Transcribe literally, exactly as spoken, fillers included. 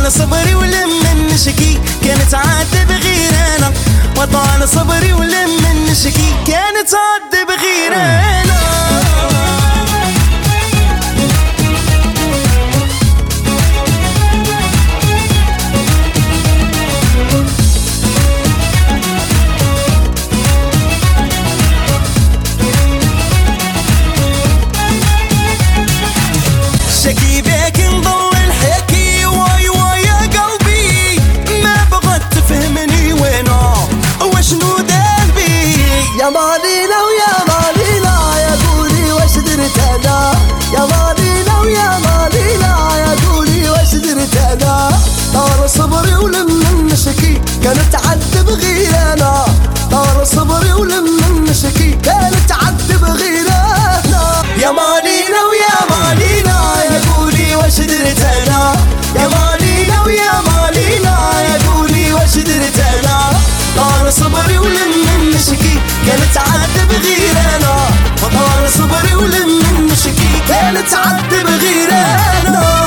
وطال صبري ولم النشكي كانت عاد بغيرنا، وطال صبري ولم النشكي كانت عاد بغيرنا. شكي بيك نضل الحكي واي واي يا قلبي، ما بغت تفهمني وينه وشنو ذنبي. يا مالينا ويا مالينا يا قولي وش درت انا، يا مالينا ويا مالينا يا قولي وش درت انا. طال صبري ولم النشكي كانت عد بغيرنا، طال صبري ولم النشكي كانت عد بغيرنا. يا مالينا ويا مالينا يا قولي وش درت انا، يا مالينا ويا مالينا يا قولي وش درت انا. طال صبري ولم النشكي كانت عاد بغيرنا، وطال صبري ولم النشكي كانت عاد بغيرنا.